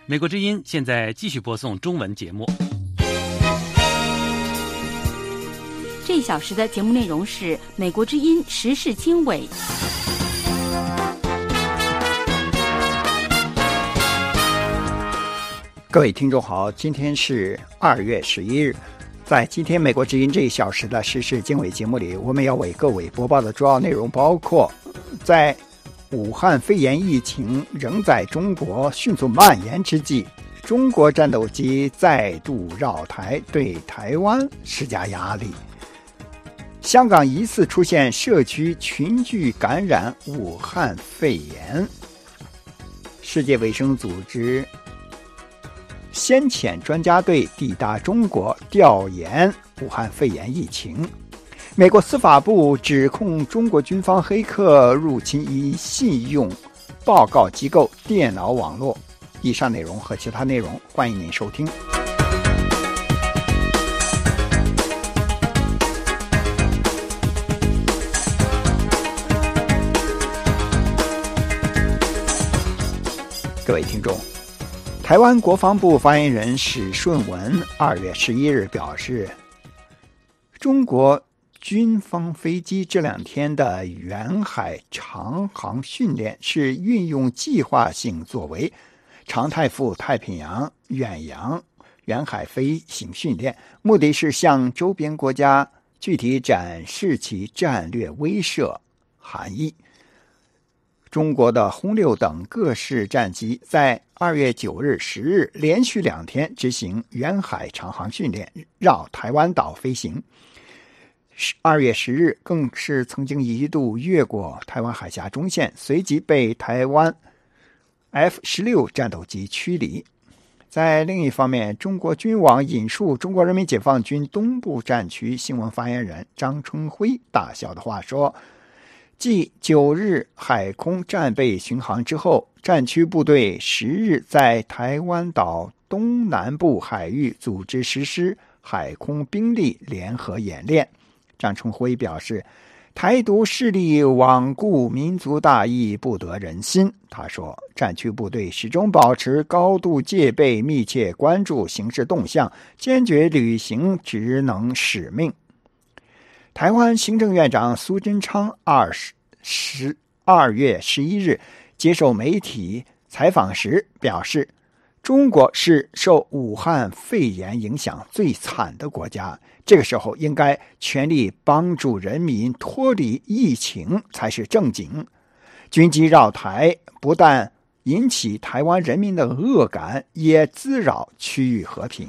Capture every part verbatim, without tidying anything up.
美国之音现在继续播送中文节目。 这一小时的节目内容是美国之音时事经纬。 各位听众好，今天是二月十一日。在今天美国之音这一小时的时事经纬节目里，我们要为各位播报的主要内容包括：在武汉肺炎疫情仍在中国迅速蔓延之际，中国战斗机再度绕台，对台湾施加压力；香港疑似出现社区群聚感染武汉肺炎；世界卫生组织先遣专家队抵达中国调研武汉肺炎疫情；美国司法部指控中国军方黑客入侵一信用报告机构电脑网络。以上内容和其他内容，欢迎您收听。各位听众，台湾国防部发言人史顺文二月十一日表示，中国军方飞机这两天的远海长航训练是运用计划性作为，常态赴太平洋、远洋、远海飞行训练，目的是向周边国家具体展示其战略威慑含义。中国的轰六等各式战机在二月九日、十日连续两天执行远海长航训练，绕台湾岛飞行。二月十日更是曾经一度越过台湾海峡中线，随即被台湾 F 十六 战斗机驱离。在另一方面，中国军网引述中国人民解放军东部战区新闻发言人张春辉大校的话说，继九日海空战备巡航之后，战区部队十日在台湾岛东南部海域组织实施海空兵力联合演练。张春辉表示，台独势力罔顾民族大义，不得人心。他说，战区部队始终保持高度戒备，密切关注形势动向，坚决履行职能使命。台湾行政院长苏贞昌二十二月十一日接受媒体采访时表示，中国是受武汉肺炎影响最惨的国家，这个时候应该全力帮助人民脱离疫情才是正经。军机绕台不但引起台湾人民的恶感，也滋扰区域和平。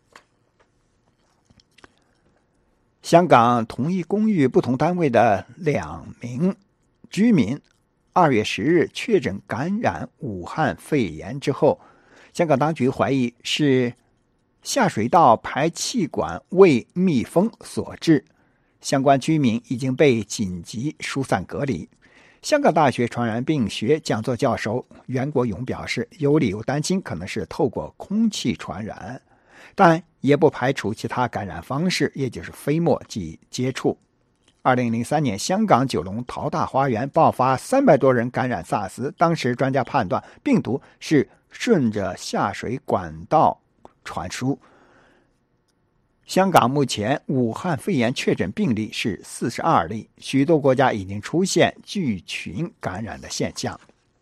香港同一公寓不同单位的两名居民二月十日确诊感染武汉肺炎之后，香港当局怀疑是下水道排气管未密封所致，相关居民已经被紧急疏散隔离。香港大学传染病学讲座教授袁国勇表示，有理由担心可能是透过空气传染，但也不排除其他感染方式，也就是飞沫及接触。二零零三年，香港九龙淘大花园爆发三百多人感染 SARS， 当时专家判断病毒是顺着下水管道传输。香港目前武汉肺炎确诊病例是四十二例，许多国家已经出现聚群感染的现象。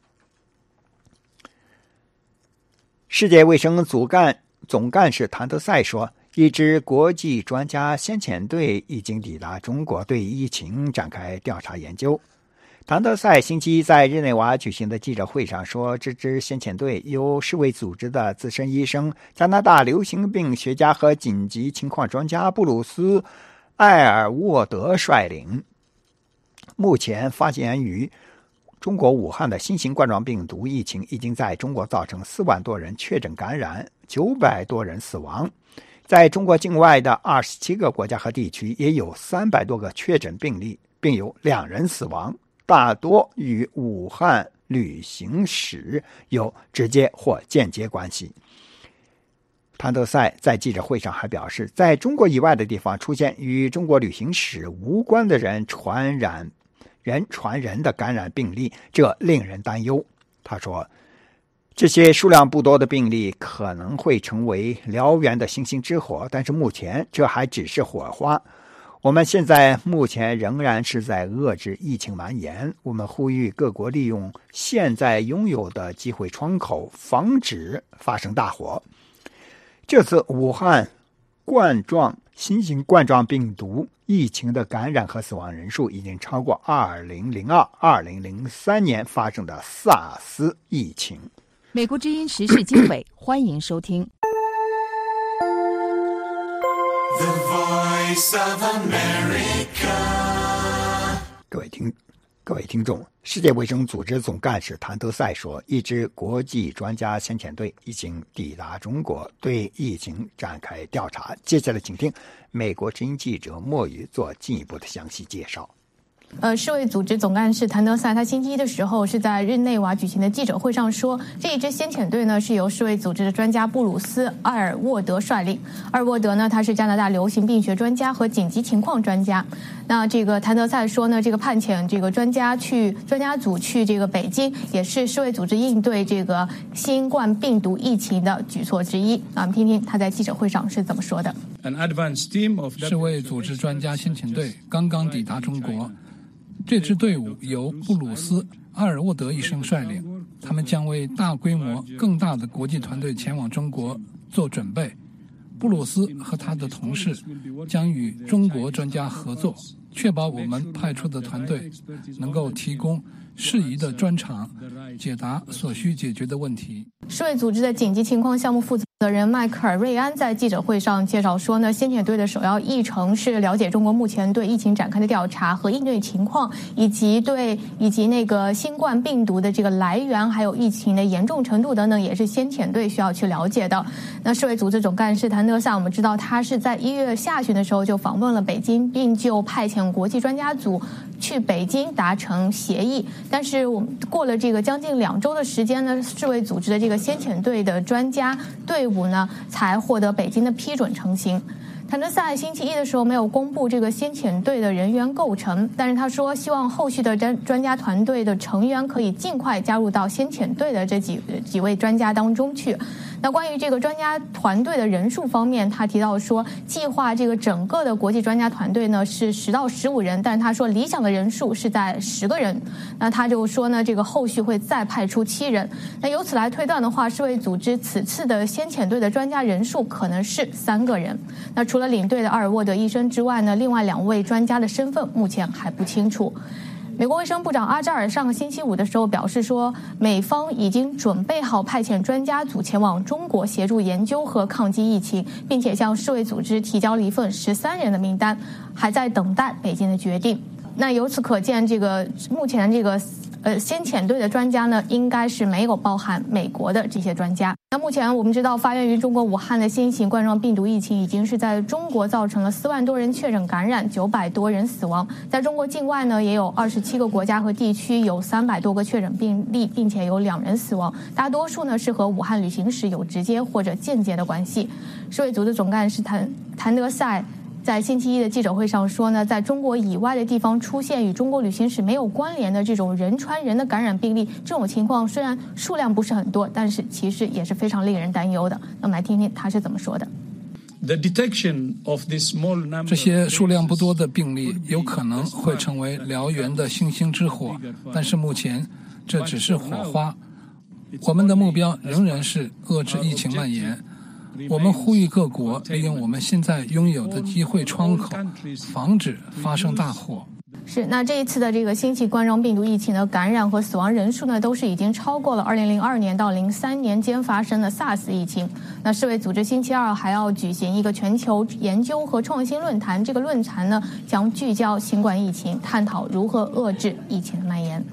世界卫生组干总干事谭德赛说，一支国际专家先遣队已经抵达中国，对疫情展开调查研究。谭德赛星期一在日内瓦举行的记者会上说，这支先遣队由世卫组织的资深医生、加拿大流行病学家和紧急情况专家布鲁斯·艾尔沃德率领。目前发现于中国武汉的新型冠状病毒疫情已经在中国造成四万多人确诊感染，九百多人死亡。在中国境外的二十七个国家和地区也有三百多个确诊病例，并有两人死亡，大多与武汉旅行史有直接或间接关系。谭德赛在记者会上还表示，在中国以外的地方出现与中国旅行史无关的人传染人传人的感染病例，这令人担忧。他说， 这些数量不多的病例可能会成为燎原的星星之火，但是目前这还只是火花。我们现在目前仍然是在遏制疫情蔓延，我们呼吁各国利用现在拥有的机会窗口，防止发生大火。这次武汉冠状新型冠状病毒疫情的感染和死亡人数已经超过二零零二、二零零三年发生的 SARS 疫情。 美国之音时事经纬，欢迎收听。 The Voice of America。 各位听各位听众，世界卫生组织总干事谭德赛说，一支国际专家先遣队已经抵达中国，对疫情展开调查。接下来请听美国之音记者莫宇做进一步的详细介绍。 呃，世卫组织总干事谭德赛他星期一的时候是在日内瓦举行的记者会上说，这一支先遣队呢是由世卫组织的专家布鲁斯·阿尔沃德率领。阿尔沃德呢，他是加拿大流行病学专家和紧急情况专家。那这个谭德赛说呢，这个派遣这个专家去专家组去这个北京，也是世卫组织应对这个新冠病毒疫情的举措之一。啊，我们听听他在记者会上是怎么说的。 世卫组织专家先遣队刚刚抵达中国。这支队伍由布鲁斯·阿尔沃德医生率领，他们将为大规模、更大的国际团队前往中国做准备。布鲁斯和他的同事将与中国专家合作，确保我们派出的团队能够提供适宜的专长，解答所需解决的问题。 世卫组织的紧急情况项目负责人迈克尔·瑞安在记者会上介绍说呢，先遣队的首要议程是了解中国目前对疫情展开的调查和应对情况，以及对以及那个新冠病毒的这个来源，还有疫情的严重程度等等，也是先遣队需要去了解的。那世卫组织总干事谭德赛，我们知道他是在一月下旬的时候就访问了北京，并就派遣国际专家组去北京达成协议。但是我们过了这个将近两周的时间呢，世卫组织的这个先遣队的专家队伍呢才获得北京的批准成行。谭德赛星期一的时候没有公布这个先遣队的人员构成，但是他说希望后续的专家团队的成员可以尽快加入到先遣队的这几几位专家当中去。那关于这个专家团队的人数方面，他提到说，计划这个整个的国际专家团队呢是十到十五人，但他说理想的人数是在十个人。那他就说呢，这个后续会再派出七人。那由此来推断的话，世卫组织此次的先遣队的专家人数可能是三个人。那除了领队的阿尔沃德医生之外呢，另外两位专家的身份目前还不清楚。美国卫生部长阿扎尔上个星期五的时候表示说，美方已经准备好派遣专家组前往中国协助研究和抗击疫情，并且向世卫组织提交了一份十三人的名单，还在等待北京的决定。那由此可见，这个目前这个呃先遣队的专家呢，应该是没有包含美国的这些专家。那目前我们知道，发源于中国武汉的新型冠状病毒疫情已经是在中国造成了四万多人确诊感染，九百多人死亡。在中国境外呢，也有二十七个国家和地区有三百多个确诊病例，并且有两人死亡，大多数呢是和武汉旅行史有直接或者间接的关系。世卫组织总干事谭谭德赛在星期一的记者会上说呢，在中国以外的地方出现与中国旅行史没有关联的这种人传人的感染病例，这种情况虽然数量不是很多，但是其实也是非常令人担忧的。那么来听听他是怎么说的。 这些数量不多的病例有可能会成为燎原的星星之火，但是目前这只是火花。我们的目标仍然是遏制疫情蔓延。我们呼吁各国利用我们现在拥有的机会窗口，防止发生大火。 是，那这一次的这个新型冠状病毒疫情的感染和死亡人数呢，都是已经超过了二零零二年到零三年间发生的 SARS 疫情。那世卫组织星期二还要举行一个全球研究和创新论坛，这个论坛呢将聚焦新冠疫情，探讨如何遏制疫情的蔓延。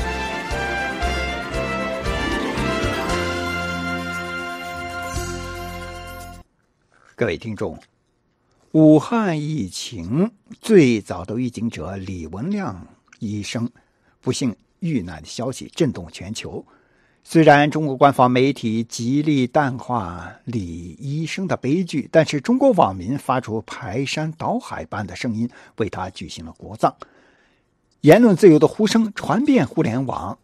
各位听众，武汉疫情最早的预警者李文亮医生不幸遇难的消息震动全球。虽然中国官方媒体极力淡化李医生的悲剧，但是中国网民发出排山倒海般的声音，为他举行了国葬。言论自由的呼声传遍互联网，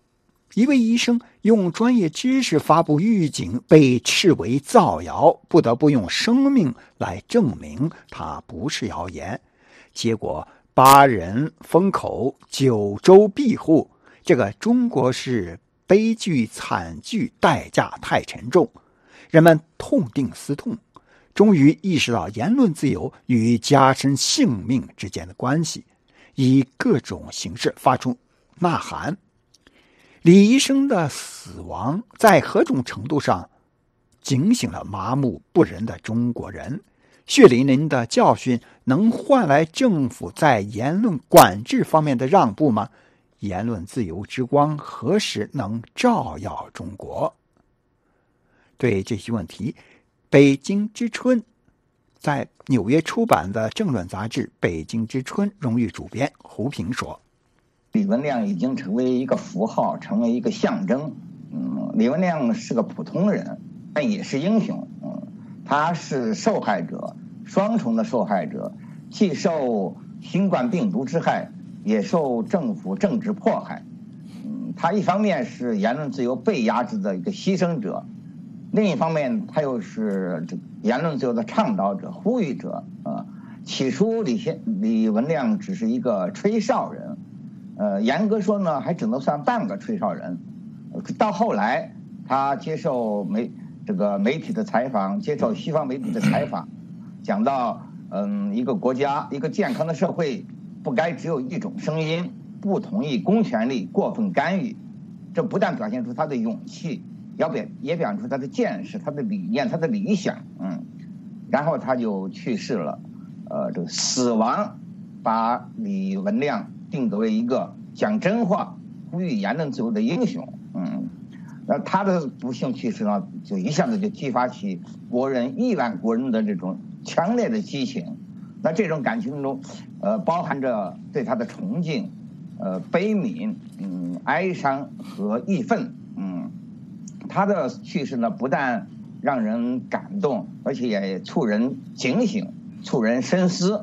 一位医生用专业知识发布预警被斥为造谣，不得不用生命来证明它不是谣言。结果八人封口，九州庇护，这个中国式悲剧惨剧代价太沉重，人们痛定思痛，终于意识到言论自由与加深性命之间的关系，以各种形式发出呐喊。李医生的死亡在何种程度上警醒了麻木不仁的中国人？血淋淋的教训能换来政府在言论管制方面的让步吗？言论自由之光何时能照耀中国？对这些问题，北京之春在纽约出版的政论杂志《北京之春》荣誉主编胡平说： 李文亮已经成为一个符号，成为一个象征。嗯，李文亮是个普通人，但也是英雄。嗯，他是受害者，双重的受害者，既受新冠病毒之害，也受政府政治迫害。嗯，他一方面是言论自由被压制的一个牺牲者，另一方面他又是言论自由的倡导者、呼吁者。啊，起初李先李文亮只是一个吹哨人。呃，严格说呢，还只能算半个吹哨人。到后来，他接受媒这个媒体的采访，接受西方媒体的采访，讲到，嗯，一个国家、一个健康的社会，不该只有一种声音，不同意公权力过分干预。这不但表现出他的勇气，也表也表现出他的见识、他的理念、他的理想。嗯，然后他就去世了。呃，这个死亡把李文亮定格为一个讲真话、呼吁言论自由的英雄。嗯，那他的不幸去世呢，就一下子就激发起国人亿万国人的这种强烈的激情。那这种感情中，呃，包含着对他的崇敬、呃悲悯、嗯哀伤和义愤。嗯，他的去世呢，不但让人感动，而且也促人警醒、促人深思。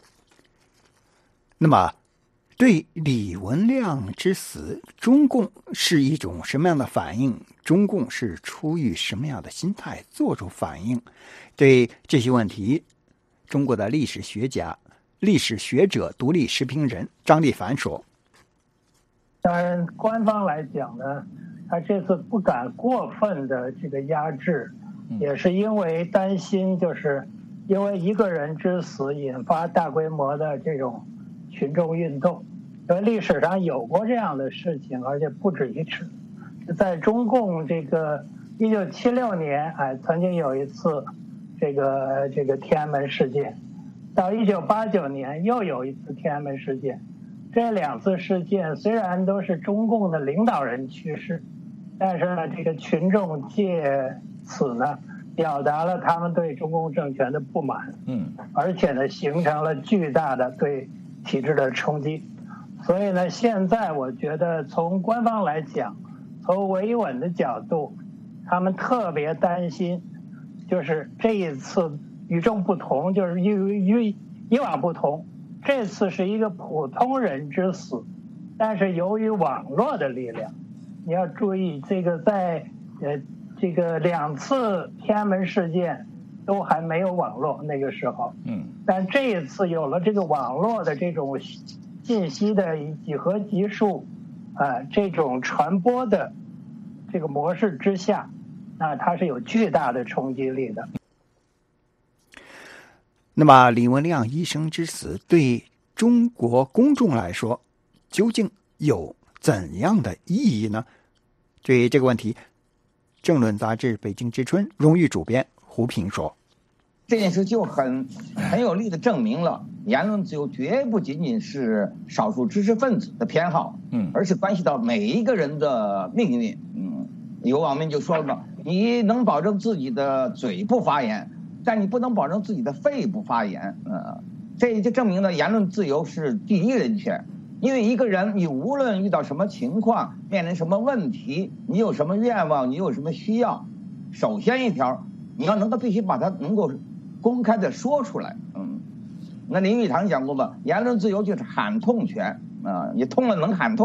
那么对李文亮之死，中共是一种什么样的反应？中共是出于什么样的心态做出反应？对这些问题，中国的历史学家、历史学者、独立时评人张立凡说： 当然官方来讲呢，他这次不敢过分的这个压制，也是因为担心，就是因为一个人之死引发大规模的这种群众运动。因为历史上有过这样的事情，而且不止一次。在中共这个一九七六年，哎，曾经有一次这个这个天安门事件，到一九八九年又有一次天安门事件。这两次事件虽然都是中共的领导人去世，但是呢，这个群众借此呢，表达了他们对中共政权的不满，嗯，而且呢，形成了巨大的对体制的冲击。所以呢，现在我觉得从官方来讲，从维稳的角度，他们特别担心，就是这一次与众不同，就是与与以往不同，这次是一个普通人之死，但是由于网络的力量，你要注意这个在呃这个两次天安门事件都还没有网络那个时候，嗯，但这一次有了这个网络的这种信息的几何级数，啊、呃，这种传播的这个模式之下，那它是有巨大的冲击力的。 那么，李文亮医生之死对中国公众来说，究竟有怎样的意义呢？对于这个问题，政论杂志《北京之春》荣誉主编胡平说： 这件事就很很有力的证明了，言论自由绝不仅仅是少数知识分子的偏好，嗯，而是关系到每一个人的命运。嗯，有网民就说了嘛，你能保证自己的嘴不发言，但你不能保证自己的肺不发言。呃，这就证明了言论自由是第一人权。因为一个人，你无论遇到什么情况，面临什么问题，你有什么愿望，你有什么需要，首先一条，你要能够必须把它能够公开的说出来。嗯，那林语堂讲过吧，言论自由就是喊痛权啊、呃，你痛了能喊痛，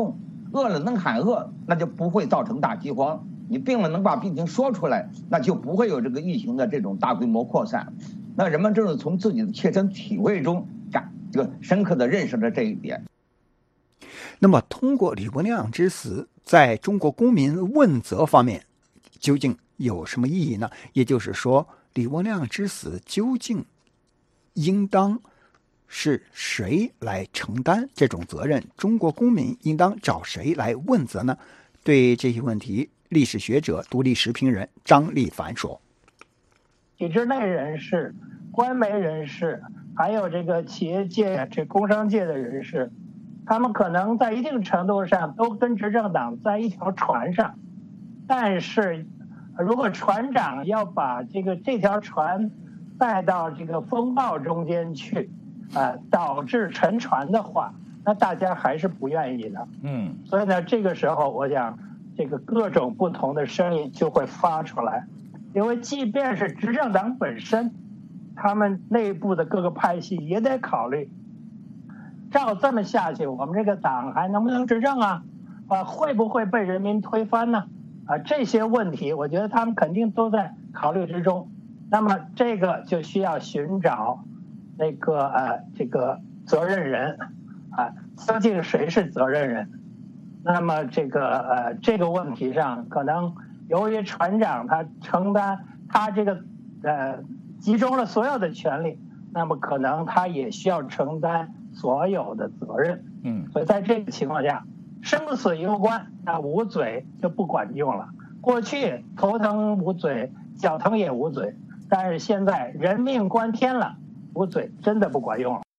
饿了能喊饿，那就不会造成大饥荒。你病了能把病情说出来，那就不会有这个疫情的这种大规模扩散。那人们正是从自己的切身体会中感这个深刻的认识了这一点。 那么通过李文亮之死，在中国公民问责方面究竟有什么意义呢？也就是说，李文亮之死究竟应当是谁来承担这种责任？中国公民应当找谁来问责呢？对这些问题，历史学者、独立时评人张立凡说： 体制内人士、官媒人士，还有这个企业界、这工商界的人士，他们可能在一定程度上都跟执政党在一条船上，但是如果船长要把这个这条船带到这个风暴中间去，啊、呃，导致沉船的话，那大家还是不愿意的。嗯，所以呢，这个时候我想，这个各种不同的声音就会发出来，因为即便是执政党本身，他们内部的各个派系也得考虑，照这么下去，我们这个党还能不能执政啊？啊，会不会被人民推翻呢？啊，这些问题，我觉得他们肯定都在考虑之中。那么这个就需要寻找那个呃这个责任人啊，究竟谁是责任人？那么这个呃这个问题上，可能由于船长他承担他这个呃集中了所有的权利，那么可能他也需要承担所有的责任。嗯，所以在这个情况下，生死攸关，那捂嘴就不管用了。过去头疼捂嘴，脚疼也捂嘴，但是现在人命关天了，捂嘴真的不管用了。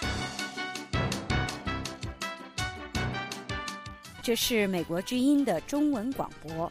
这是美国之音的中文广播。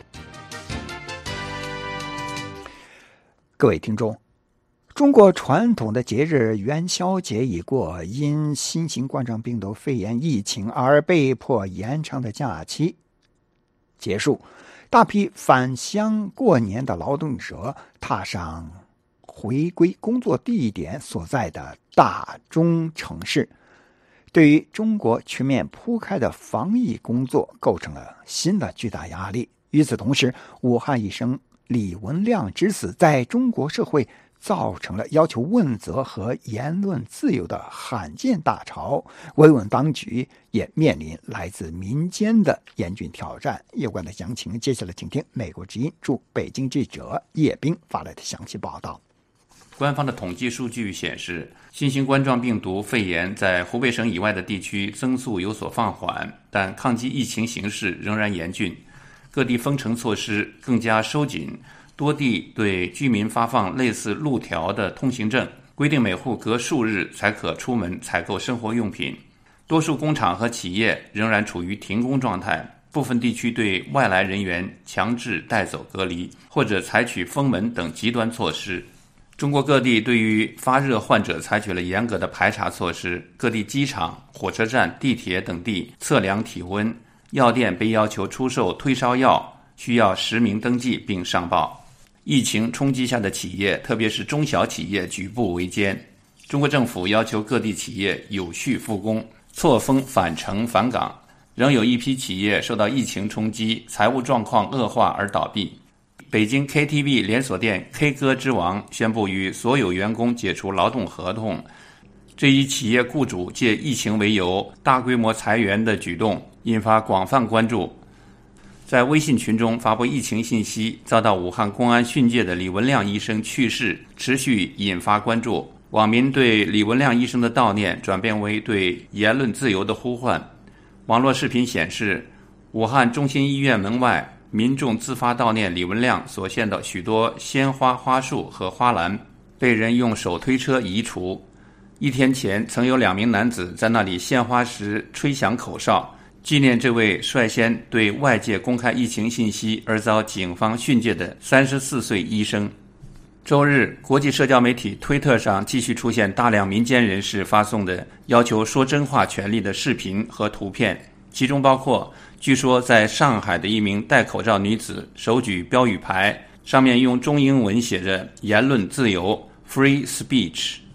各位听众，中国传统的节日元宵节已过，因新型冠状病毒肺炎疫情而被迫延长的假期结束，大批返乡过年的劳动者踏上回归工作地点所在的大中城市，对于中国全面铺开的防疫工作构成了新的巨大压力。与此同时，武汉医生李文亮之死在中国社会造成了要求问责和言论自由的罕见大潮，维稳当局也面临来自民间的严峻挑战。有关的详情，接下来请听美国之音驻北京记者叶冰发来的详细报道。 官方的统计数据显示，新型冠状病毒肺炎在湖北省以外的地区增速有所放缓，但抗击疫情形势仍然严峻，各地封城措施更加收紧，多地对居民发放类似路条的通行证，规定每户隔数日才可出门采购生活用品。多数工厂和企业仍然处于停工状态，部分地区对外来人员强制带走隔离，或者采取封门等极端措施。中国各地对于发热患者采取了严格的排查措施，各地机场、火车站、地铁等地测量体温，药店被要求出售退烧药，需要实名登记并上报。疫情冲击下的企业，特别是中小企业举步维艰。中国政府要求各地企业有序复工，错峰返程返岗，仍有一批企业受到疫情冲击，财务状况恶化而倒闭。北京 K T V 连锁店 K 歌之王宣布与所有员工解除劳动合同，这一企业雇主借疫情为由大规模裁员的举动引发广泛关注。在微信群中发布疫情信息遭到武汉公安训诫的李文亮医生去世持续引发关注，网民对李文亮医生的悼念转变为对言论自由的呼唤。网络视频显示，武汉中心医院门外民众自发悼念李文亮所献的许多鲜花、花束和花篮被人用手推车移除。一天前，曾有两名男子在那里献花时吹响口哨，纪念这位率先对外界公开疫情信息而遭警方训诫的三十四岁医生。周日，国际社交媒体推特上继续出现大量民间人士发送的要求说真话权利的视频和图片，其中包括据说在上海的一名戴口罩女子手举标语牌，上面用中英文写着言论自由 Free Speech。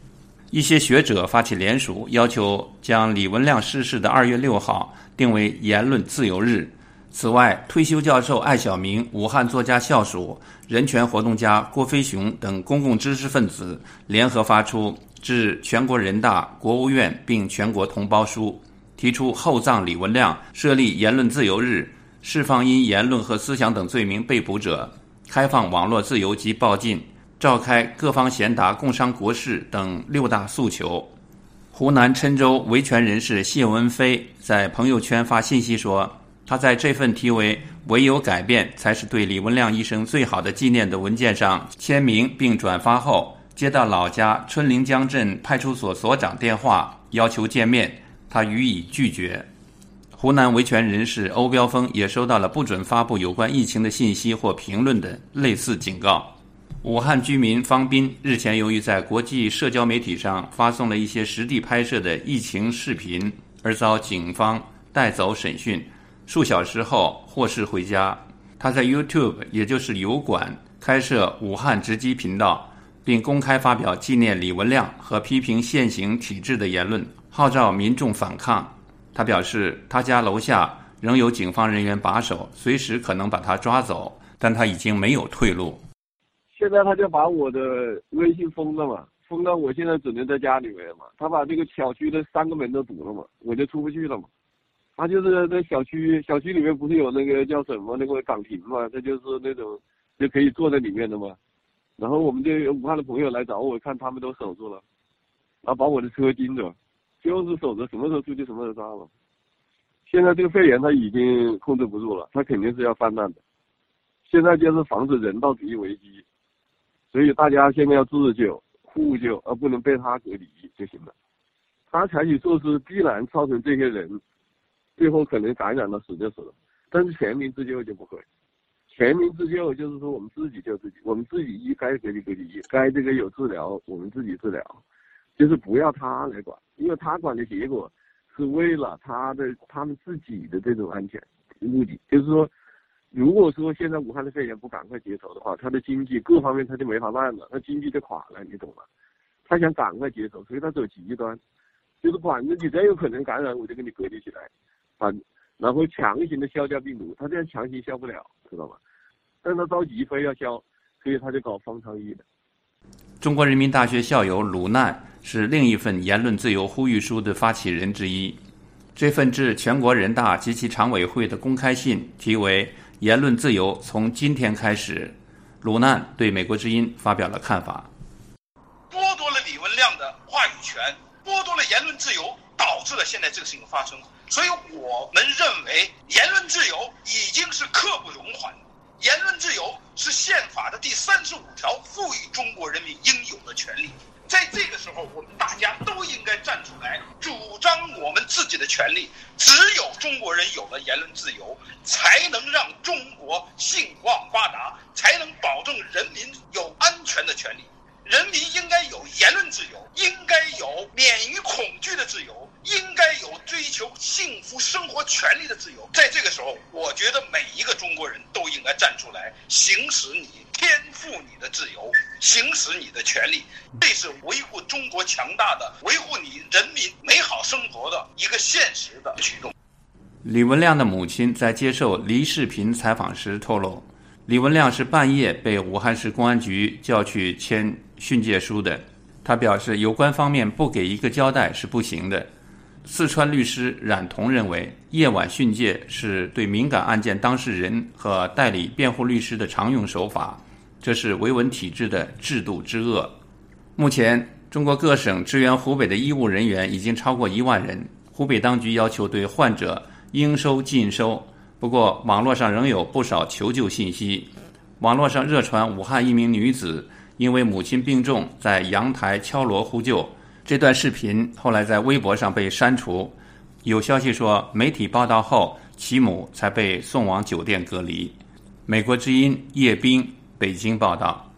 一些学者发起联署，要求将李文亮逝世的二月六号定为言论自由日。此外，退休教授艾晓明、武汉作家校属、人权活动家郭飞雄等公共知识分子联合发出致全国人大、国务院并全国同胞书，提出厚葬李文亮，设立言论自由日，释放因言论和思想等罪名被捕者，开放网络自由及报禁，召开各方贤达共商国事等六大诉求。湖南郴州维权人士谢文飞在朋友圈发信息说，他在这份题为唯有改变才是对李文亮医生最好的纪念的文件上签名并转发后，接到老家春陵江镇派出所所长电话要求见面，他予以拒绝。湖南维权人士欧标峰也收到了不准发布有关疫情的信息或评论的类似警告。武汉居民方斌日前由于在国际社交媒体上发送了一些实地拍摄的疫情视频，而遭警方带走审讯，数小时后获释回家。他在 YouTube 也就是油管开设武汉直击频道，并公开发表纪念李文亮和批评现行体制的言论，号召民众反抗。他表示他家楼下仍有警方人员把守，随时可能把他抓走，但他已经没有退路。 现在他就把我的微信封了嘛，封到我现在只能在家里面嘛。他把这个小区的三个门都堵了嘛，我就出不去了嘛。他就是在小区小区里面不是有那个叫什么那个岗亭嘛，这就是那种就可以坐在里面的嘛。然后我们这武汉的朋友来找我，看他们都守住了，然后把我的车盯着，就是守着，什么时候出去什么时候抓了。现在这个肺炎他已经控制不住了，他肯定是要泛滥的。现在就是防止人道主义危机。所以大家现在要自救、互救，而不能被他隔离就行了。他采取措施必然造成这些人最后可能感染了死就死了，但是全民自救就不会。全民自救就是说我们自己救自己，我们自己一该隔离隔离，该这个有治疗我们自己治疗，就是不要他来管，因为他管的结果是为了他的他们自己的这种安全目的，就是说。如果说现在武汉的肺炎不赶快结束的话，他的经济各方面他就没法办了，他经济就垮了，你懂吗？他想赶快结束，所以他走极端，就是反正你再有可能感染，我就给你隔离起来，啊，然后强行的消掉病毒，他这样强行消不了，知道吗？但他着急非要消，所以他就搞方舱医的。 中国人民大学校友鲁难是另一份言论自由呼吁书的发起人之一。这份致全国人大及其常委会的公开信题为言论自由从今天开始，鲁难对美国之音发表了看法。 剥夺了李文亮的话语权，剥夺了言论自由，导致了现在这个事情发生。所以我们认为言论自由已经是刻不容缓，言论自由是宪法的第三十五条赋予中国人民应有的权利。在这个时候，我们大家都应该站出来，主张我们自己的权利。只有中国人有了言论自由，才能让中国兴旺发达，才能保证人民有安全的权利。人民应该有言论自由，应该有免于恐惧的自由，应该有追求幸福生活权利的自由。在这个时候，我觉得每一个中国人都应该站出来，行使你天赋你的自由，行使你的权利，这是维护中国强大的、维护你人民美好生活的一个现实的举动。 李文亮的母亲在接受黎世平采访时透露，李文亮是半夜被武汉市公安局叫去签训诫书的。他表示，有关方面不给一个交代是不行的。四川律师冉彤认为，夜晚训诫是对敏感案件当事人和代理辩护律师的常用手法，这是维稳体制的制度之恶。目前，中国各省支援湖北的医务人员已经超过一万人，湖北当局要求对患者应收尽收。不过，网络上仍有不少求救信息。网络上热传武汉一名女子因为母亲病重，在阳台敲锣呼救。这段视频后来在微博上被删除。有消息说，媒体报道后，其母才被送往酒店隔离。美国之音叶冰北京报道。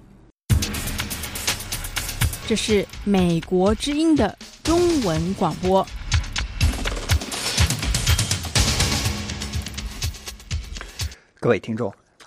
这是美国之音的中文广播。 各位听众，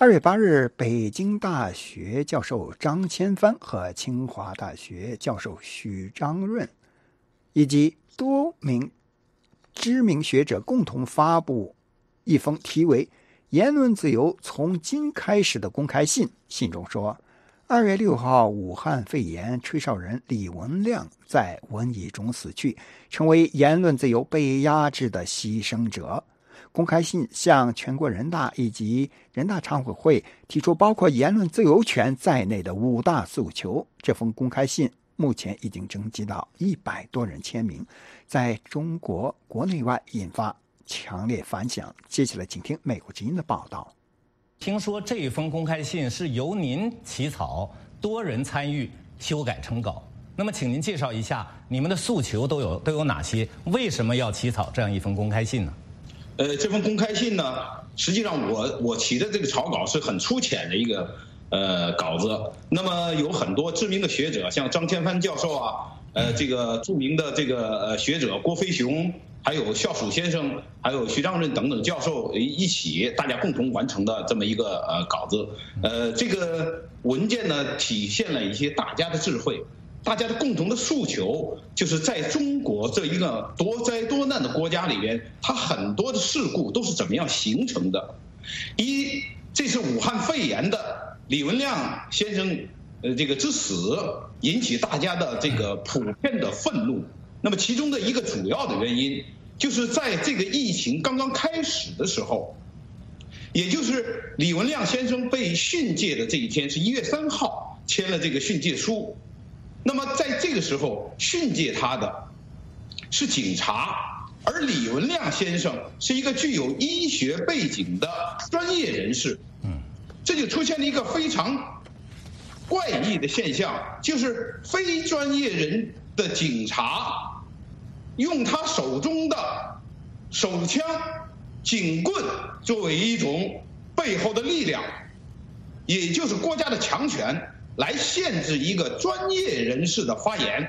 二月八日，北京大学教授张千帆和清华大学教授许章润以及多名知名学者共同发布一封题为《言论自由从今开始》的公开信。信中说，二月六号，武汉肺炎吹哨人李文亮在瘟疫中死去，成为言论自由被压制的牺牲者。公开信向全国人大以及人大常委会提出包括言论自由权在内的五大诉求。这封公开信目前已经征集到一百多人签名，在中国国内外引发强烈反响。接下来请听美国之音的报道。 听说这一封公开信是由您起草，多人参与修改成稿。那么请您介绍一下你们的诉求都有都有哪些？为什么要起草这样一封公开信呢？ 呃，这封公开信呢，实际上我我起的这个草稿是很粗浅的一个呃稿子。那么有很多知名的学者，像张千帆教授啊，呃，这个著名的这个呃学者郭飞雄，还有肖曙先生，还有徐章润等等教授一起，大家共同完成的这么一个呃稿子。呃，这个文件呢，体现了一些大家的智慧。大家的共同的诉求就是在中国这一个多灾多难的国家里边，它很多的事故都是怎么样形成的。一，这是武汉肺炎的李文亮先生呃这个之死引起大家的这个普遍的愤怒。那么其中的一个主要的原因，就是在这个疫情刚刚开始的时候，也就是李文亮先生被训诫的这一天，是一月三号签了这个训诫书。那么在这个时候，训诫他的是警察，而李文亮先生是一个具有医学背景的专业人士。嗯，这就出现了一个非常怪异的现象，就是非专业人的警察用他手中的手枪、警棍作为一种背后的力量，也就是国家的强权，来限制一个专业人士的发言，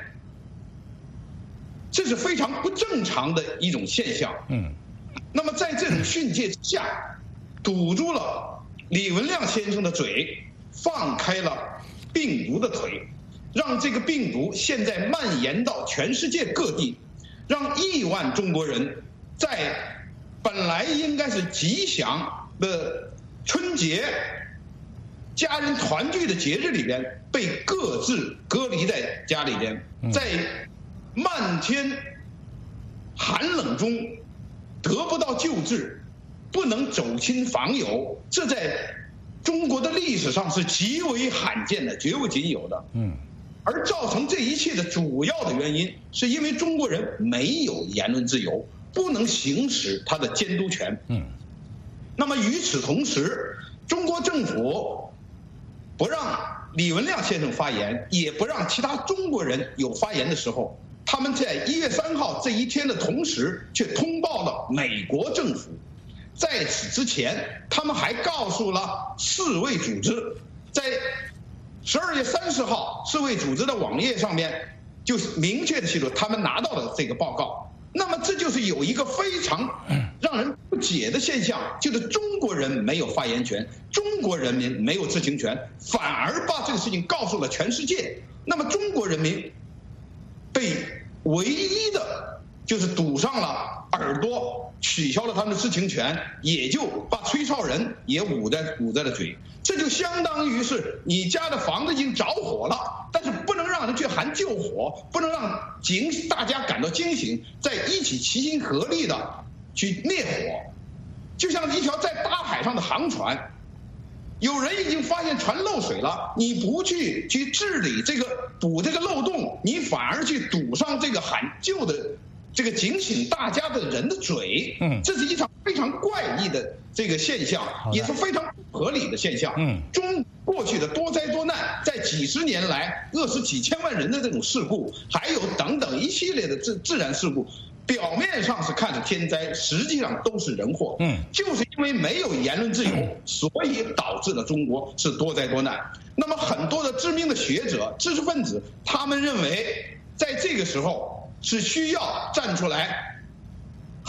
这是非常不正常的一种现象。嗯，那么在这种训诫之下，堵住了李文亮先生的嘴，放开了病毒的腿，让这个病毒现在蔓延到全世界各地，让亿万中国人在本来应该是吉祥的春节家人团聚的节日里边，被各自隔离在家里边，在漫天寒冷中得不到救治，不能走亲访友，这在中国的历史上是极为罕见的，绝无仅有的。嗯，而造成这一切的主要的原因，是因为中国人没有言论自由，不能行使他的监督权。嗯，那么与此同时，中国政府不让李文亮先生发言，也不让其他中国人有发言的时候，他们在一月三号这一天的同时，却通报了美国政府。在此之前，他们还告诉了世卫组织，在十二月三十号，世卫组织的网页上面就明确的记录他们拿到了这个报告。那么这就是有一个非常让人不解的现象，就是中国人没有发言权，中国人民没有知情权，反而把这个事情告诉了全世界。那么中国人民被唯一的就是堵上了耳朵，取消了他们的知情权，也就把吹哨人也捂在捂在了嘴。这就相当于是你家的房子已经着火了，但是不能让人去喊救火，不能让警大家感到惊醒，在一起齐心合力的去灭火。就像一条在大海上的航船，有人已经发现船漏水了，你不去去治理这个补这个漏洞，你反而去堵上这个喊救的这个警醒大家的人的嘴。嗯，这是一场非常怪异的这个现象，也是非常不合理的现象。嗯，中过去的多灾多难，在几十年来饿死几千万人的这种事故，还有等等一系列的自自然事故，表面上是看着天灾，实际上都是人祸。嗯，就是因为没有言论自由，所以导致了中国是多灾多难。那么很多的知名的学者、知识分子，他们认为在这个时候是需要站出来，很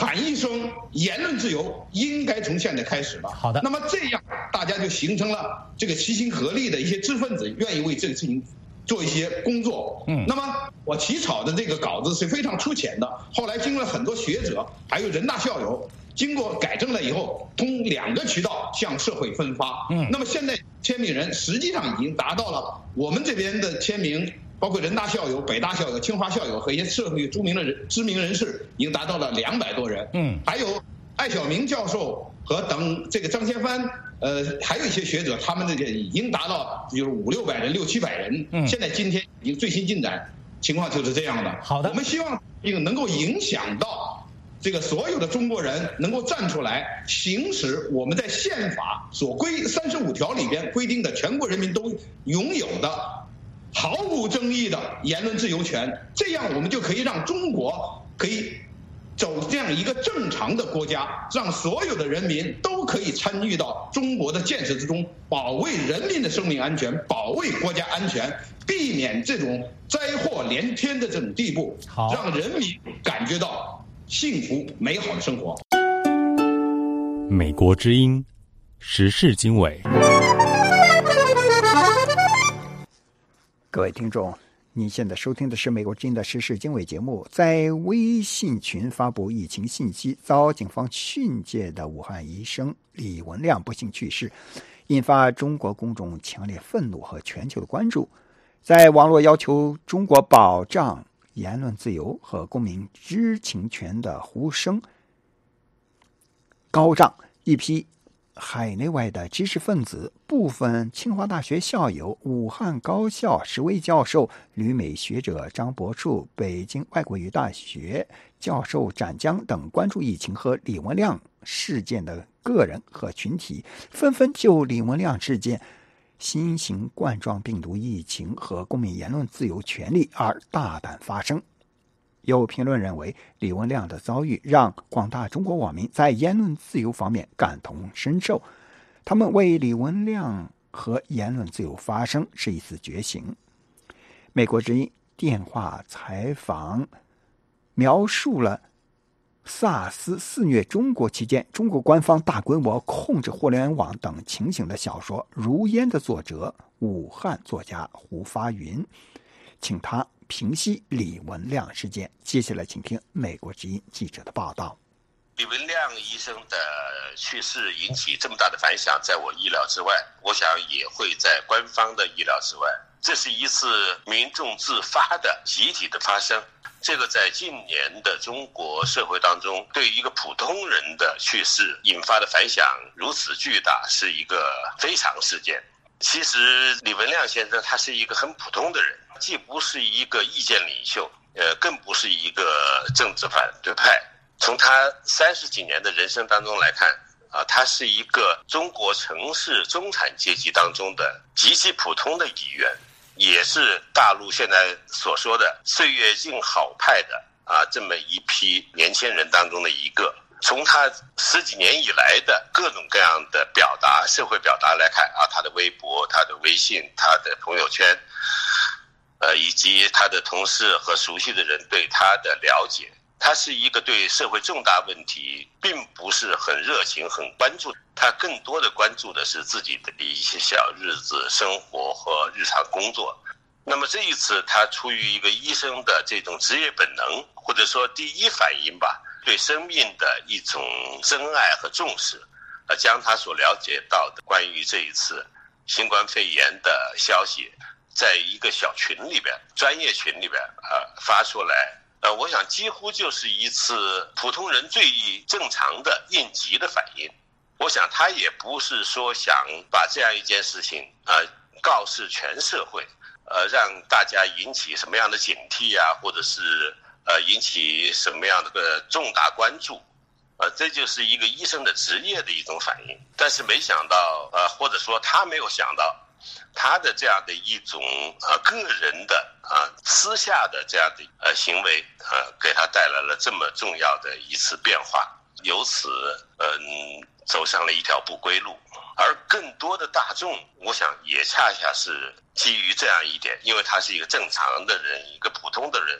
喊一声言论自由应该从现在开始了。 好的， 那么这样大家就形成了这个齐心合力的一些知识分子，愿意为这个事情做一些工作。嗯，那么我起草的这个稿子是非常粗浅的，后来经过很多学者还有人大校友经过改正了以后，通两个渠道向社会分发。嗯，那么现在签名人实际上已经达到了我们这边的签名，包括人大校友、北大校友、清华校友和一些社会著名的人知名人士，已经达到了两百多人。嗯，还有艾晓明教授和等这个张先帆，呃，还有一些学者，他们这个已经达到就是五六百人、六七百人。嗯，现在今天已经最新进展情况就是这样的。好的，我们希望这个能够影响到这个所有的中国人能够站出来，行使我们在宪法所规三十五条里边规定的全国人民都拥有的毫无争议的言论自由权，这样我们就可以让中国可以走这样一个正常的国家，让所有的人民都可以参与到中国的建设之中，保卫人民的生命安全，保卫国家安全，避免这种灾祸连天的这种地步，让人民感觉到幸福美好的生活。 美国之音时事经纬。 各位听众，您现在收听的是美国之音的时事经纬节目。在微信群发布疫情信息遭警方训诫的武汉医生李文亮不幸去世，引发中国公众强烈愤怒和全球的关注。在网络要求中国保障言论自由和公民知情权的呼声高涨，一批海内外的知识分子、部分清华大学校友、武汉高校十位教授、旅美学者张伯树、北京外国语大学教授展江等关注疫情和李文亮事件的个人和群体，纷纷就李文亮事件、新型冠状病毒疫情和公民言论自由权利而大胆发声。有评论认为，李文亮的遭遇让广大中国网民在言论自由方面感同身受，他们为李文亮和言论自由发声是一次觉醒。美国之音电话采访描述了 SARS 肆虐中国期间中国官方大规模控制互联网等情形的小说《如烟》的作者武汉作家胡发云，请他平息李文亮事件。接下来请听美国之音记者的报道。 李文亮医生的去世引起这么大的反响，在我意料之外，我想也会在官方的意料之外。这是一次民众自发的集体的发声，这个在近年的中国社会当中，对于一个普通人的去世引发的反响如此巨大，是一个非常事件。其实李文亮先生他是一个很普通的人，既不是一个意见领袖，呃，更不是一个政治反对派。从他三十几年的人生当中来看，啊，他是一个中国城市中产阶级当中的极其普通的一员，也是大陆现在所说的岁月静好派的啊这么一批年轻人当中的一个。从他十几年以来的各种各样的表达，社会表达来看啊，他的微博、他的微信、他的朋友圈，呃，以及他的同事和熟悉的人对他的了解，他是一个对社会重大问题并不是很热情、很关注，他更多的关注的是自己的一些小日子、生活和日常工作。那么这一次，他出于一个医生的这种职业本能，或者说第一反应吧，对生命的一种珍爱和重视，呃，将他所了解到的关于这一次新冠肺炎的消息，在一个小群里边、专业群里边呃发出来，呃，我想几乎就是一次普通人最正常的应急的反应。我想他也不是说想把这样一件事情呃告示全社会，呃，让大家引起什么样的警惕啊，或者是呃引起什么样的个重大关注，呃，这就是一个医生的职业的一种反应。但是没想到，呃，或者说他没有想到，他的这样的一种呃个人的啊、呃、私下的这样的呃行为，呃，给他带来了这么重要的一次变化，由此嗯、呃、走上了一条不归路。而更多的大众，我想也恰恰是基于这样一点，因为他是一个正常的人，一个普通的人，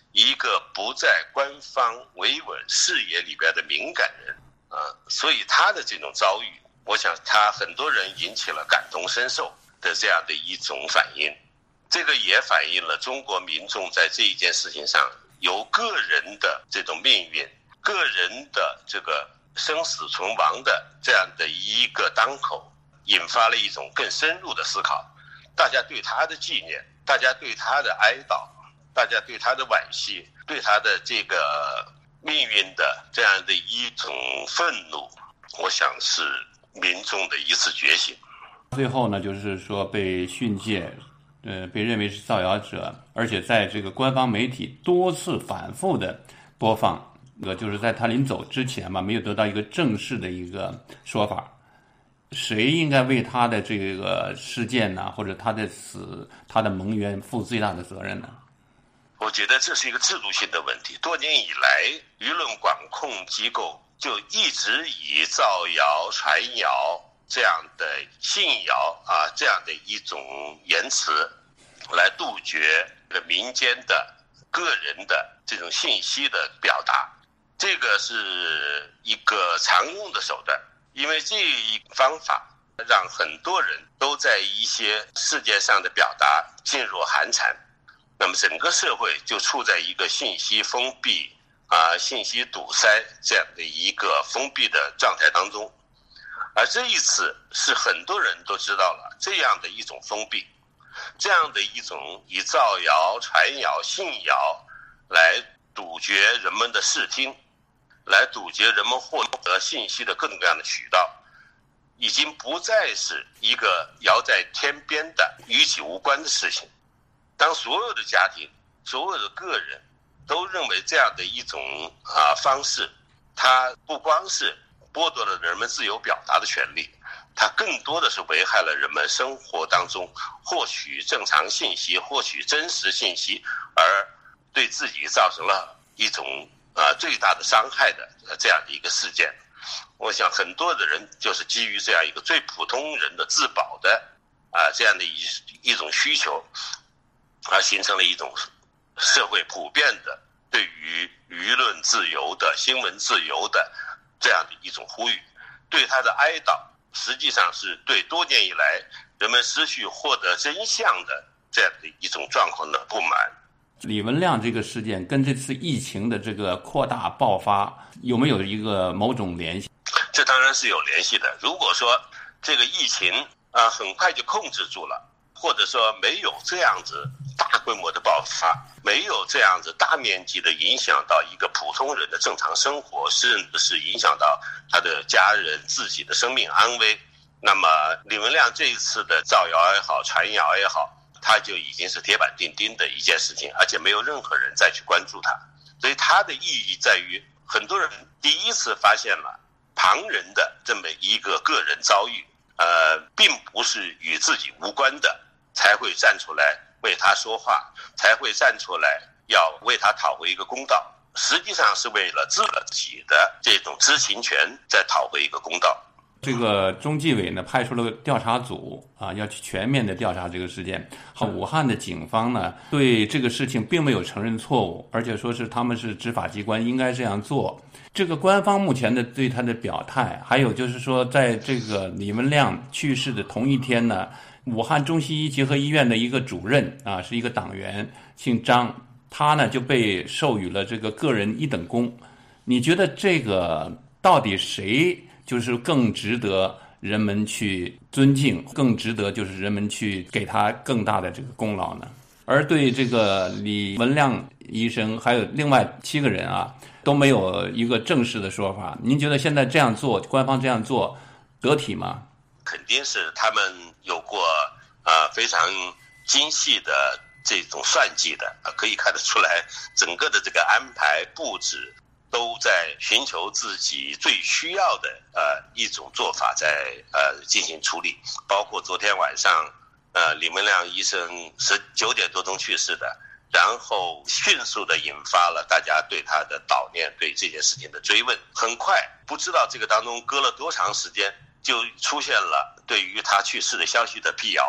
一个不在官方维稳视野里边的敏感人啊，所以他的这种遭遇，我想他很多人引起了感同身受的这样的一种反应。这个也反映了中国民众在这一件事情上由个人的这种命运、个人的这个生死存亡的这样的一个当口，引发了一种更深入的思考。大家对他的纪念，大家对他的哀悼，大家对他的惋惜，对他的这个命运的这样的一种愤怒，我想是民众的一次觉醒。 最后呢，就是说被训诫，呃，被认为是造谣者，而且在这个官方媒体多次反复的播放，呃，就是在他临走之前嘛，没有得到一个正式的一个说法。谁应该为他的这个事件呢，或者他的死、他的蒙冤负最大的责任呢？ 我觉得这是一个制度性的问题。多年以来，舆论管控机构就一直以造谣、传谣这样的信谣啊，这样的一种言辞来杜绝民间的个人的这种信息的表达，这个是一个常用的手段。因为这一方法让很多人都在一些事件上的表达噤若寒蝉，那么整个社会就处在一个信息封闭啊、信息堵塞这样的一个封闭的状态当中。而这一次是很多人都知道了这样的一种封闭，这样的一种以造谣、传谣、信谣来堵绝人们的视听，来堵截人们获得信息的各种各样的渠道，已经不再是一个遥在天边的与己无关的事情。当所有的家庭、所有的个人都认为这样的一种啊方式，它不光是剥夺了人们自由表达的权利，它更多的是危害了人们生活当中获取正常信息、获取真实信息，而对自己造成了一种啊，最大的伤害的这样的一个事件。我想很多的人就是基于这样一个最普通人的自保的啊这样的一一种需求，而形成了一种社会普遍的对于舆论自由的、新闻自由的这样的一种呼吁。对他的哀悼，实际上是对多年以来人们失去获得真相的这样的一种状况的不满。 李文亮这个事件跟这次疫情的这个扩大爆发有没有一个某种联系？ 这当然是有联系的。如果说这个疫情啊、呃、很快就控制住了，或者说没有这样子大规模的爆发，没有这样子大面积的影响到一个普通人的正常生活，甚至是影响到他的家人自己的生命安危，那么李文亮这一次的造谣也好、传谣也好，它就已经是铁板钉钉的一件事情，而且没有任何人再去关注它。所以它的意义在于，很多人第一次发现了旁人的这么一个个人遭遇，呃，并不是与自己无关的，才会站出来为他说话，才会站出来要为他讨回一个公道。实际上是为了自己的这种知情权，在讨回一个公道。 这个中纪委呢派出了调查组啊，要去全面的调查这个事件。好，武汉的警方呢对这个事情并没有承认错误，而且说是他们是执法机关，应该这样做。这个官方目前的对他的表态，还有就是说，在这个李文亮去世的同一天呢，武汉中西医结合医院的一个主任啊，是一个党员，姓张，他呢就被授予了这个个人一等功。你觉得这个到底谁就是更值得人们去尊敬，更值得就是人们去给他更大的这个功劳呢？而对这个李文亮医生还有另外七个人啊，都没有一个正式的说法。您觉得现在这样做，官方这样做得体吗？ 肯定是他们有过呃非常精细的这种算计的，可以看得出来，整个的这个安排布置都在寻求自己最需要的呃一种做法在呃进行处理。包括昨天晚上呃李文亮医生十九点多钟去世的，然后迅速的引发了大家对他的悼念，对这件事情的追问。很快不知道这个当中隔了多长时间，就出现了对于他去世的消息的辟谣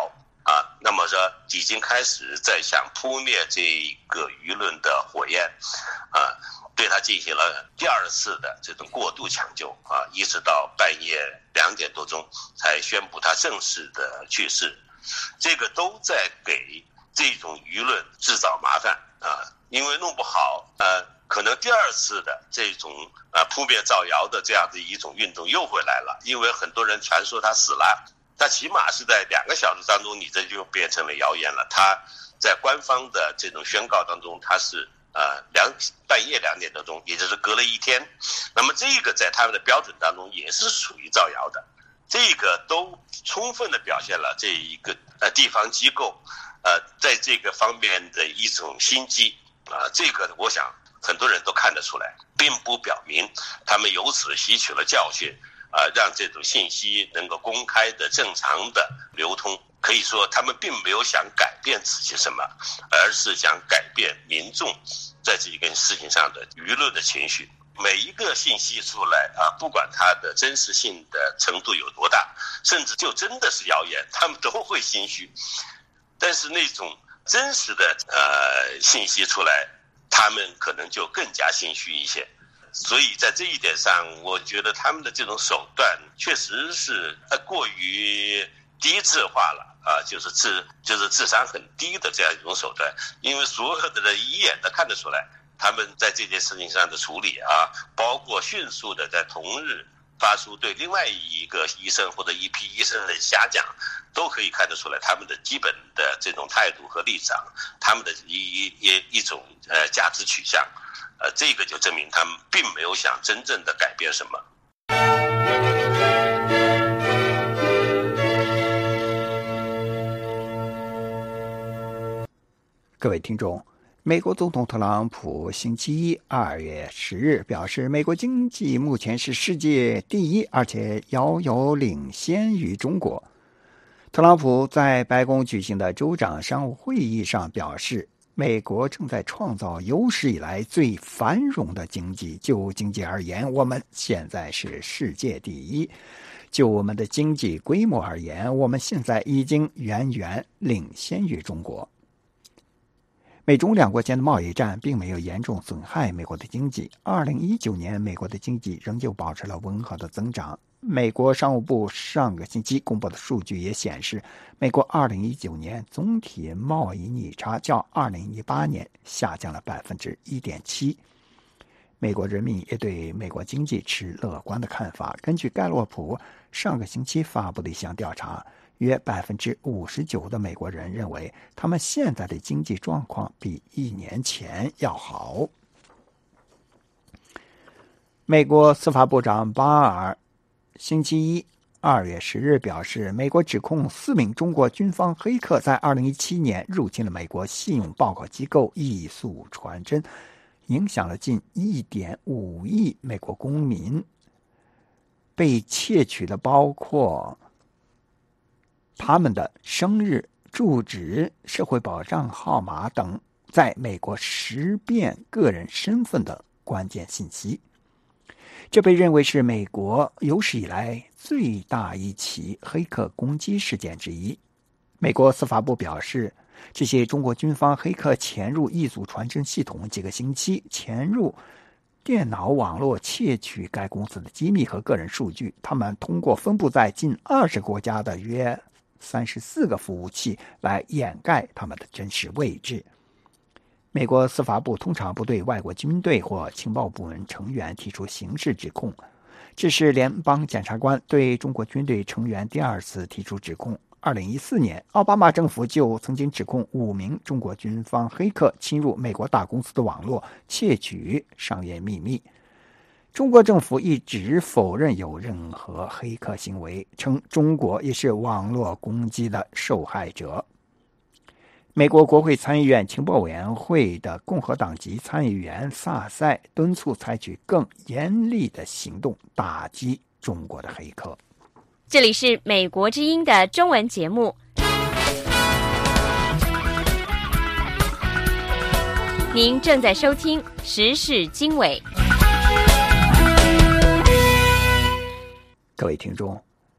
啊，那么说已经开始在想扑灭这个舆论的火焰，啊，对他进行了第二次的这种过度抢救啊，一直到半夜两点多钟才宣布他正式的去世，这个都在给这种舆论制造麻烦啊，因为弄不好呃，可能第二次的这种呃扑灭造谣的这样的一种运动又会来了，因为很多人传说他死了。他起码是在两个小时当中，你这就变成了谣言了。他在官方的这种宣告当中，他是呃两半夜两点多钟，也就是隔了一天。那么这个在他们的标准当中也是属于造谣的，这个都充分的表现了这一个呃地方机构呃在这个方面的一种心机啊、呃。这个我想很多人都看得出来，并不表明他们由此吸取了教训。啊、呃，让这种信息能够公开的、正常的流通，可以说他们并没有想改变自己什么，而是想改变民众在这件事情上的舆论的情绪。每一个信息出来啊，不管它的真实性的程度有多大，甚至就真的是谣言，他们都会心虚。但是那种真实的呃信息出来，他们可能就更加心虚一些。所以在这一点上，我觉得他们的这种手段确实是呃过于低智化了啊，就是智就是智商很低的这样一种手段。因为所有的人一眼都看得出来，他们在这件事情上的处理啊，包括迅速的在同日发出对另外一个医生或者一批医生的下降，都可以看得出来他们的基本的这种态度和立场，他们的一一一种呃价值取向。呃，这个就证明他们并没有想真正的改变什么。 各位听众，美国总统特朗普星期一二月十日表示，美国经济目前是世界第一，而且遥遥领先于中国。特朗普在白宫举行的州长商务会议上表示，美国正在创造有史以来最繁荣的经济。就经济而言，我们现在是世界第一。就我们的经济规模而言，我们现在已经远远领先于中国。美中两国间的贸易战并没有严重损害美国的经济。二零一九年，美国的经济仍旧保持了温和的增长。美国商务部上个星期公布的数据也显示，美国二零一九年总体贸易逆差较二零一八年下降了百分之一点七。美国人民也对美国经济持乐观的看法。根据盖洛普上个星期发布的一项调查，约百分之五十九的美国人认为他们现在的经济状况比一年前要好。美国司法部长巴尔星期一二月十日表示，美国指控四名中国军方黑客在二零一七年入侵了美国信用报告机构，易速传真，影响了近一点五亿美国公民。被窃取的包括他们的生日、住址、社会保障号码等在美国识别个人身份的关键信息。这被认为是美国有史以来最大一起黑客攻击事件之一。美国司法部表示，这些中国军方黑客潜入易速传真系统几个星期，潜入电脑网络窃取该公司的机密和个人数据。他们通过分布在近二十国家的约三十四个服务器来掩盖他们的真实位置。美国司法部通常不对外国军队或情报部门成员提出刑事指控，这是联邦检察官对中国军队成员第二次提出指控。二零一四年，奥巴马政府就曾经指控五名中国军方黑客侵入美国大公司的网络，窃取商业秘密。中国政府一直否认有任何黑客行为，称中国也是网络攻击的受害者。美国国会参议院情报委员会的共和党籍参议员萨塞敦促采取更严厉的行动，打击中国的黑客。 这里是美国之音的中文节目，您正在收听时事经纬。 各位听众，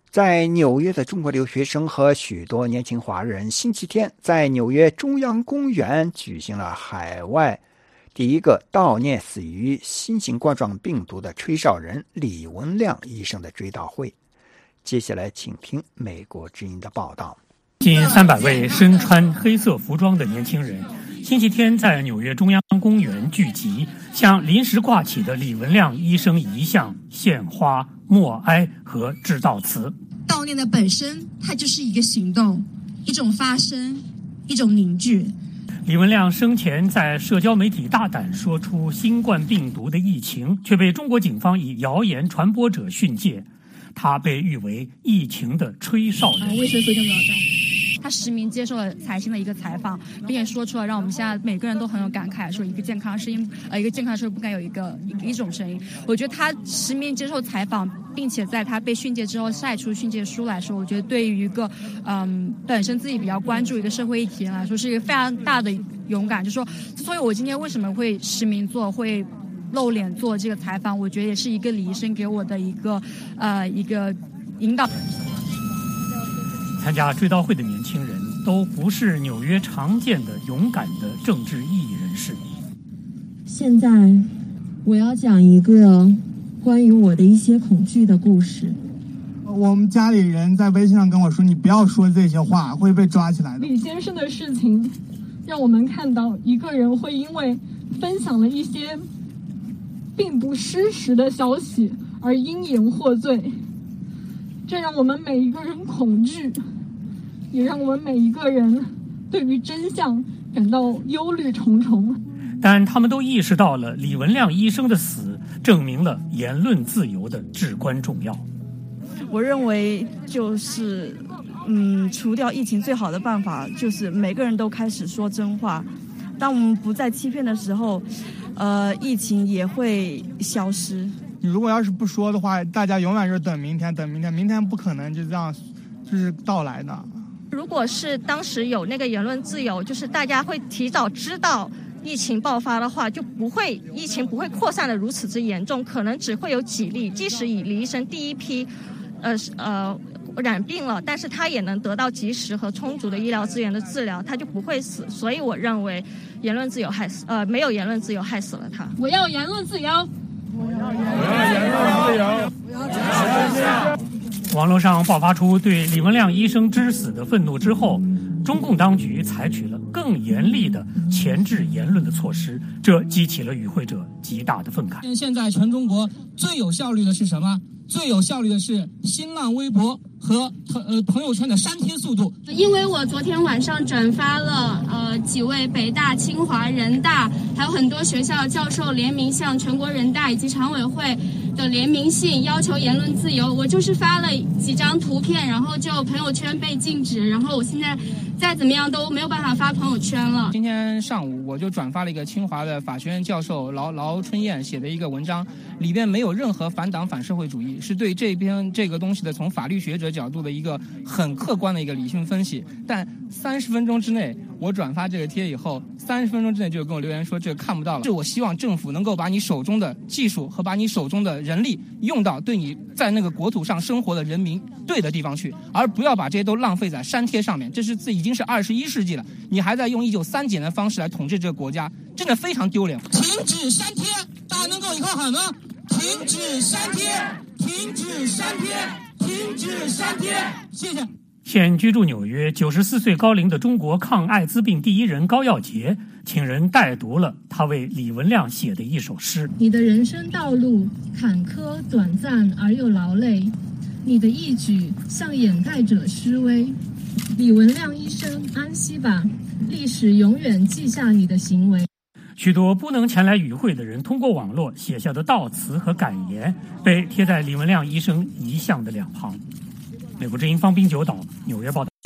在纽约的中国留学生和许多年轻华人星期天在纽约中央公园举行了海外第一个悼念死于新型冠状病毒的吹哨人李文亮医生的追悼会。接下来请听美国之音的报道。 近三百位身穿黑色服装的年轻人星期天在纽约中央公园聚集，向临时挂起的李文亮医生遗像献花、默哀和致悼词。 悼念的本身，它就是一个行动，一种发声，一种凝聚。 李文亮生前在社交媒体大胆说出新冠病毒的疫情，却被中国警方以谣言传播者训诫。他被誉为疫情的吹哨人。 卫生所就没有在。他实名接受了财新的一个采访，并且说出了让我们现在每个人都很有感慨，说一个健康的声音，呃，一个健康的社会不该有一个一种声音。我觉得他实名接受采访，并且在他被训诫之后晒出训诫书来说，我觉得对于一个嗯本身自己比较关注一个社会议题来说，是一个非常大的勇敢。就说，所以我今天为什么会实名做，会露脸做这个采访，我觉得也是一个李医生给我的一个呃一个引导。 参加追悼会的年轻人都不是纽约常见的勇敢的政治意义人士。 现在我要讲一个关于我的一些恐惧的故事。 我们家里人在微信上跟我说，你不要说这些话，会被抓起来的。 李先生的事情让我们看到一个人会因为分享了一些并不失实的消息而因言获罪，这让我们每一个人恐惧，也让我们每一个人对于真相感到忧虑重重。 但他们都意识到了李文亮医生的死证明了言论自由的至关重要。 我认为就是嗯，除掉疫情最好的办法就是每个人都开始说真话。当我们不再欺骗的时候，呃，疫情也会消失。 你如果要是不说的话，大家永远是等明天，等明天，明天不可能就这样就是到来的。 如果是当时有那个言论自由，就是大家会提早知道疫情爆发的话，就不会疫情不会扩散的如此之严重，可能只会有几例。即使以李医生第一批，呃呃染病了，但是他也能得到及时和充足的医疗资源的治疗，他就不会死。所以我认为言论自由害死，呃，没有言论自由害死了他。 我要言论自由。 我要言论自由。我要言论自由。 网络上爆发出对李文亮医生之死的愤怒之后，中共当局采取了更严厉的钳制言论的措施，这激起了与会者极大的愤慨。 现在全中国最有效率的是什么？最有效率的是新浪微博和呃朋友圈的删帖速度。 因为我昨天晚上转发了呃几位北大、清华、人大还有很多学校教授联名向全国人大以及常委会的联名信，要求言论自由。我就是发了几张图片，然后就朋友圈被禁止，然后我现在再怎么样都没有办法发朋友圈了。 今天上午我就转发了一个清华的法学院教授劳劳春燕写的一个文章，里边没有任何反党反社会主义，是对这篇这个东西的从法律学者角度的一个很客观的一个理性分析。但三十分钟之内，我转发这个贴以后，三十分钟之内就有跟我留言说这个看不到了。是我希望政府能够把你手中的技术和把你手中的人力用到对你在那个国土上生活的人民对的地方去，而不要把这些都浪费在删帖上面。这是自已经是二十一世纪了，你还在用一九三检的方式来统治这个国家，真的非常丢脸。 停止删帖，大家能够以后喊吗？停止删帖，停止删帖，停止删帖，谢谢。 现居住纽约九十四岁高龄的中国抗艾滋病第一人高耀杰，请人代读了他为李文亮写的一首诗。 你的人生道路坎坷短暂而又劳累，你的一举向掩盖者施威。李文亮医生，安息吧，历史永远记下你的行为。 许多不能前来与会的人通过网络写下的悼词和感言被贴在李文亮医生遗像的两旁。美国之音方滨九岛纽约报道。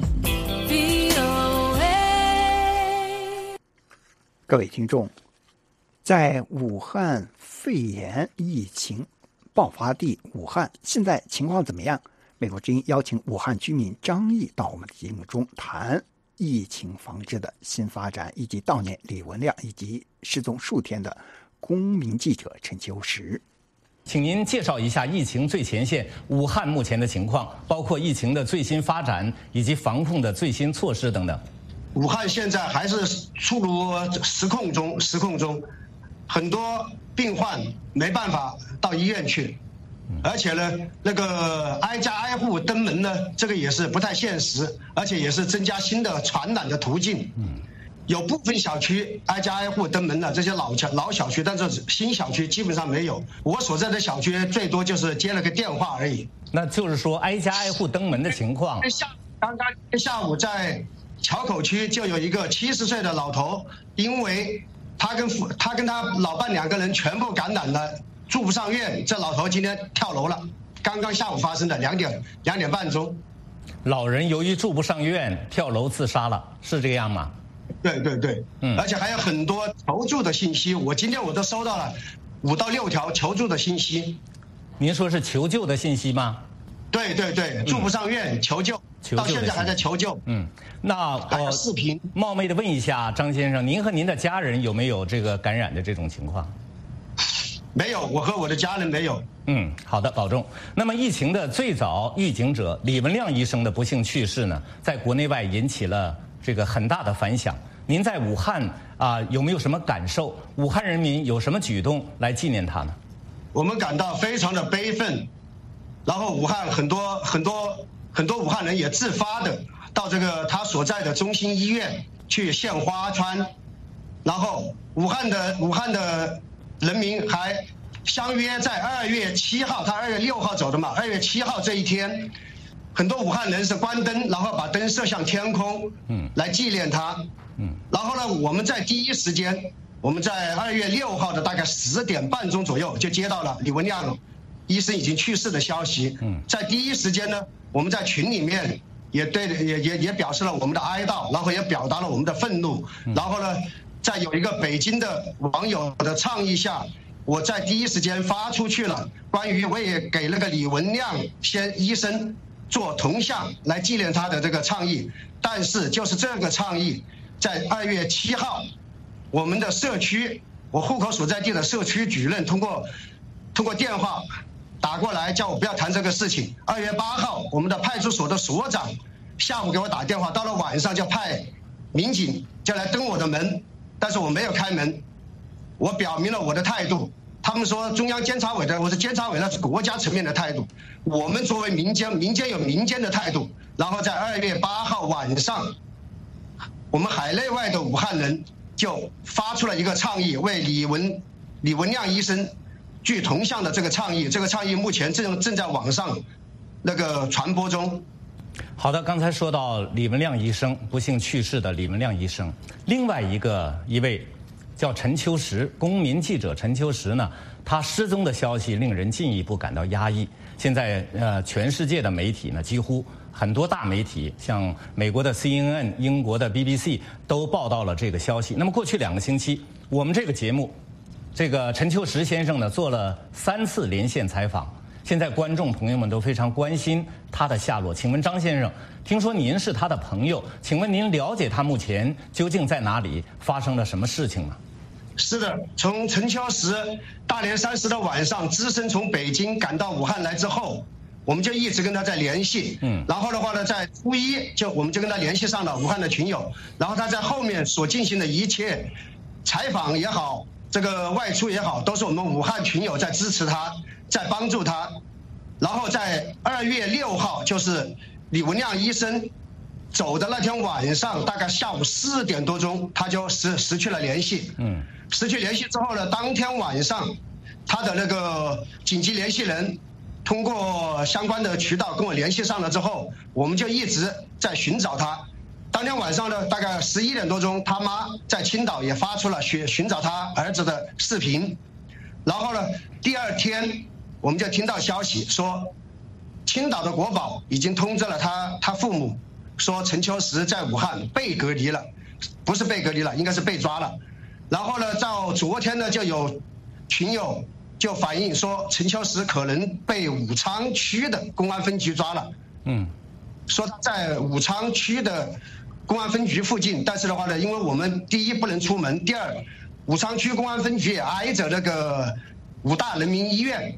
各位听众，在武汉肺炎疫情爆发地武汉，现在情况怎么样？美国之音邀请武汉居民张毅到我们的节目中谈疫情防治的新发展，以及悼念李文亮以及失踪数天的公民记者陈秋实。 请您介绍一下疫情最前线武汉目前的情况，包括疫情的最新发展以及防控的最新措施等等。 武汉现在还是处于失控中，失控中，很多病患没办法到医院去，而且呢，那个挨家挨户登门呢，这个也是不太现实，而且也是增加新的传染的途径。有部分小区挨家挨户登门了，这些老小老小区，但是新小区基本上没有。我所在的小区最多就是接了个电话而已。 那就是说挨家挨户登门的情况。 下刚刚下午在桥口区就有一个七十岁的老头，因为他跟他跟他老伴两个人全部感染了，住不上院，这老头今天跳楼了。刚刚下午发生的两点两点半钟， 老人由于住不上院跳楼自杀了，是这样吗？ 对对对，嗯，而且还有很多求助的信息，我今天我都收到了五到六条求助的信息。 您说是求救的信息吗？ 对对对，住不上院、嗯、求救，到现在还在求救。 嗯，那还有视频。 冒昧的问一下张先生，您和您的家人有没有这个感染的这种情况？ 没有，我和我的家人没有。 嗯，好的，保重。那么疫情的最早预警者李文亮医生的不幸去世呢，在国内外引起了这个很大的反响。您在武汉啊、呃、有没有什么感受？武汉人民有什么举动来纪念他呢？ 我们感到非常的悲愤，然后武汉很多很多很多武汉人也自发的到这个他所在的中心医院去献花圈，然后武汉的武汉的人民还相约在二月七号，他二月六号走的嘛，二月七号这一天，很多武汉人是关灯，然后把灯射向天空，嗯，来纪念他。嗯，然后呢，我们在第一时间，我们在二月六号的大概十点半钟左右就接到了李文亮医生已经去世的消息。嗯，在第一时间呢，我们在群里面也对也也也表示了我们的哀悼，然后也表达了我们的愤怒。然后呢，在有一个北京的网友的倡议下，我在第一时间发出去了关于我也给那个李文亮先医生做铜像来纪念他的这个倡议。但是就是这个倡议，在二月七号，我们的社区，我户口所在地的社区主任通过通过电话打过来，叫我不要谈这个事情。二月八号，我们的派出所的所长下午给我打电话，到了晚上就派民警就来登我的门，但是我没有开门，我表明了我的态度。他们说中央监察委的，我是监察委，那是国家层面的态度。我们作为民间，民间有民间的态度。然后在二月八号晚上，我们海内外的武汉人就发出了一个倡议，为李文李文亮医生具铜像的这个倡议。这个倡议目前正正在网上那个传播中。 好的，刚才说到李文亮医生不幸去世的李文亮医生，另外一个一位叫陈秋实，公民记者陈秋实呢，他失踪的消息令人进一步感到压抑。现在呃，全世界的媒体呢，几乎很多大媒体，像美国的 C N N、英国的 B B C 都报道了这个消息。那么过去两个星期，我们这个节目，这个陈秋实先生呢做了三次连线采访。现在观众朋友们都非常关心他的下落。请问张先生，听说您是他的朋友，请问您了解他目前究竟在哪里，发生了什么事情吗？ 是的，从陈秋实大年三十的晚上只身从北京赶到武汉来之后，我们就一直跟他在联系。嗯，然后的话呢，在初一就我们就跟他联系上了武汉的群友，然后他在后面所进行的一切采访也好，这个外出也好，都是我们武汉群友在支持他，在帮助他。然后在二月六号，就是李文亮医生走的那天晚上，大概下午四点多钟，他就失失去了联系。嗯，失去联系之后呢，当天晚上，他的那个紧急联系人通过相关的渠道跟我联系上了之后，我们就一直在寻找他。当天晚上呢，大概十一点多钟，他妈在青岛也发出了寻寻找他儿子的视频。然后呢，第二天我们就听到消息说，青岛的国保已经通知了他他父母，说陈秋实在武汉被隔离了，不是被隔离了，应该是被抓了。然后呢，到昨天呢，就有群友就反映说，陈秋实可能被武昌区的公安分局抓了。嗯，说他在武昌区的公安分局附近，但是的话呢，因为我们第一不能出门，第二，武昌区公安分局也挨着那个武大人民医院，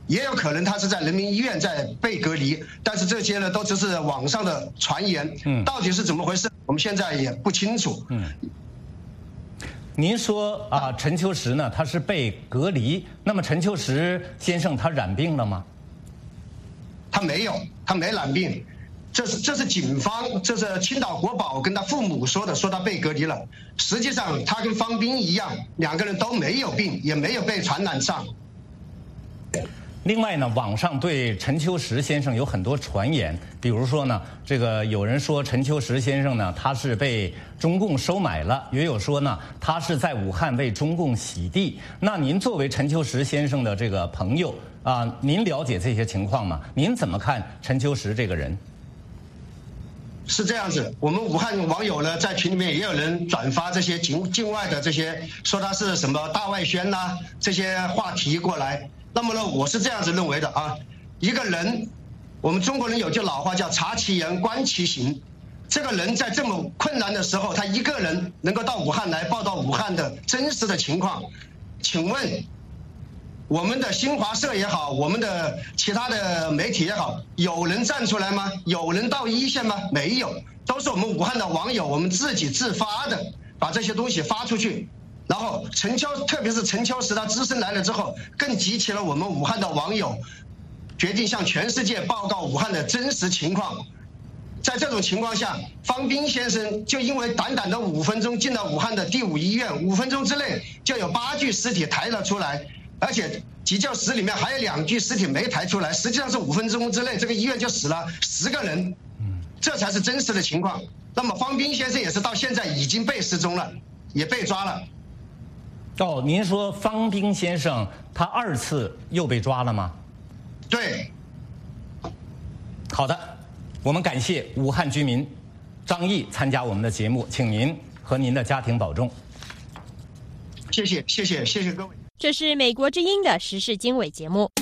也有可能他是在人民医院在被隔离，但是这些呢都只是网上的传言，嗯，到底是怎么回事，我们现在也不清楚。 嗯，您说啊，陈秋实呢他是被隔离，那么陈秋实先生他染病了吗？ 他没有，他没染病。这是这是警方，这是青岛国宝跟他父母说的，说他被隔离了。实际上他跟方斌一样，两个人都没有病，也没有被传染上。 另外呢，网上对陈秋实先生有很多传言，比如说呢，这个有人说陈秋实先生呢他是被中共收买了，也有说呢他是在武汉为中共洗地。那您作为陈秋实先生的这个朋友啊，您了解这些情况吗？您怎么看陈秋实这个人？ 是这样子，我们武汉网友呢在群里面也有人转发这些境境外的这些说他是什么大外宣呐、啊、这些话题过来。那么呢，我是这样子认为的啊，一个人，我们中国人有句老话叫察其言观其行。这个人在这么困难的时候，他一个人能够到武汉来报道武汉的真实的情况，请问我们的新华社也好，我们的其他的媒体也好，有人站出来吗？有人到一线吗？没有，都是我们武汉的网友，我们自己自发的把这些东西发出去。然后陈秋，特别是陈秋实他只身来了之后，更激起了我们武汉的网友决定向全世界报告武汉的真实情况。在这种情况下，方斌先生就因为短短的五分钟进了武汉的第五医院，五分钟之内就有八具尸体抬了出来，而且急救室里面还有两具尸体没抬出来，实际上是五分钟之内这个医院就死了十个人，这才是真实的情况。那么方斌先生也是到现在已经被失踪了，也被抓了。 哦，您说方斌先生他二次又被抓了吗？ 对。 好的，我们感谢武汉居民张毅参加我们的节目，请您和您的家庭保重。 谢谢，谢谢，谢谢各位。 这是美国之音的时事经纬节目。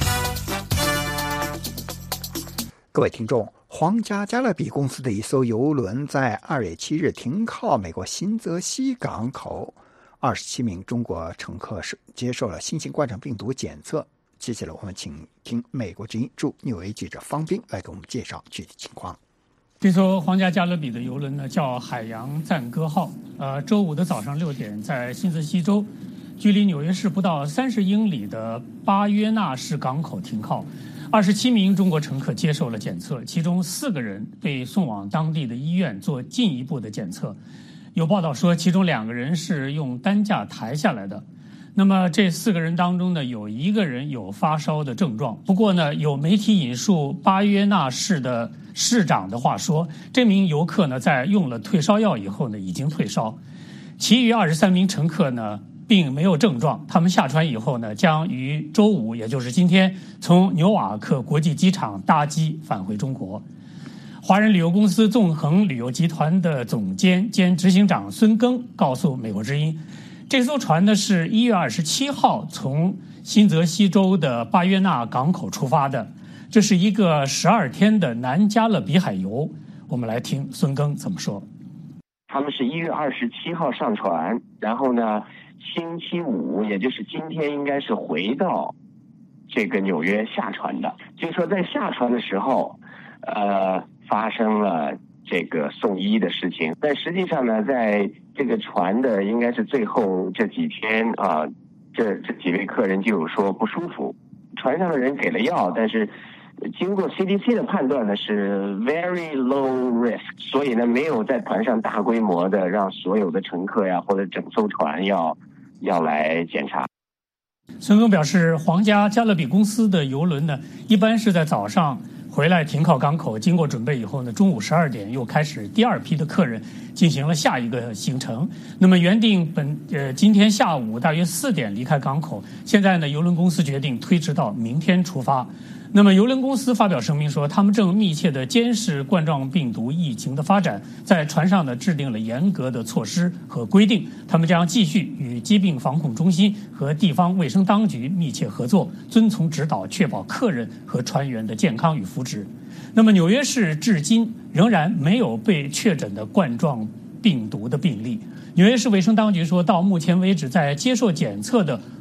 各位听众，皇家加勒比公司的一艘邮轮在二月七日停靠美国新泽西港口。二十七名中国乘客是接受了新型冠状病毒检测。接下来我们请听美国之音驻纽约记者方斌来给我们介绍具体情况。 这艘皇家加勒比的邮轮呢叫海洋赞歌号，呃，周五的早上六点在新泽西州，距离纽约市不到三十英里的巴约纳市港口停靠。二十七名中国乘客接受了检测，其中四个人被送往当地的医院做进一步的检测。有报道说，其中两个人是用担架抬下来的。那么这四个人当中呢，有一个人有发烧的症状。不过呢，有媒体引述巴约纳市的市长的话说，这名游客呢在用了退烧药以后呢已经退烧。其余二十三名乘客呢并没有症状，他们下船以后呢将于周五，也就是今天，从纽瓦克国际机场搭机返回中国。华人旅游公司纵横旅游集团的总监兼执行长孙庚告诉美国之音，这艘船呢是一月二十七号从新泽西州的巴约纳港口出发的，这是一个十二天的南加勒比海游。我们来听孙庚怎么说。 他们是一月二十七号上船，然后呢，星期五，也就是今天，应该是回到这个纽约下船的。就是说，在下船的时候，呃。发生了这个送医的事情，但实际上呢，在这个船的应该是最后这几天啊，这这几位客人就有说不舒服，船上的人给了药，但是经过 C D C 的判断呢是 very low risk， 所以呢没有在船上大规模的让所有的乘客呀或者整艘船要要来检查。 孙庚表示，皇家加勒比公司的邮轮呢，一般是在早上回来停靠港口，经过准备以后呢，中午十二点又开始第二批的客人进行了下一个行程。那么原定本呃今天下午大约四点离开港口，现在呢邮轮公司决定推迟到明天出发。那么邮轮公司发表声明说，他们正密切地监视冠状病毒疫情的发展，在船上呢制定了严格的措施和规定，他们将继续与疾病防控中心和地方卫生当局密切合作，遵从指导，确保客人和船员的健康与福祉。那么纽约市至今仍然没有被确诊的冠状病毒的病例。纽约市卫生当局说，到目前为止，在接受检测的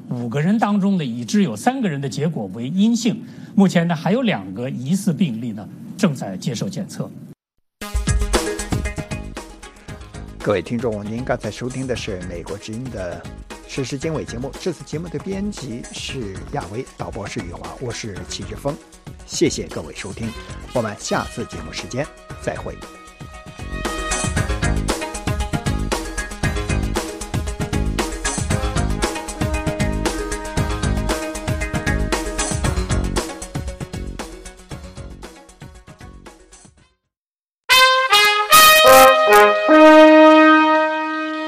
五个人当中呢，已知有三个人的结果为阴性。目前呢，还有两个疑似病例呢正在接受检测。 各位听众，您刚才收听的是美国之音的时事经纬节目。这次节目的编辑是亚维，导播是余华，我是齐志峰。谢谢各位收听，我们下次节目时间再会。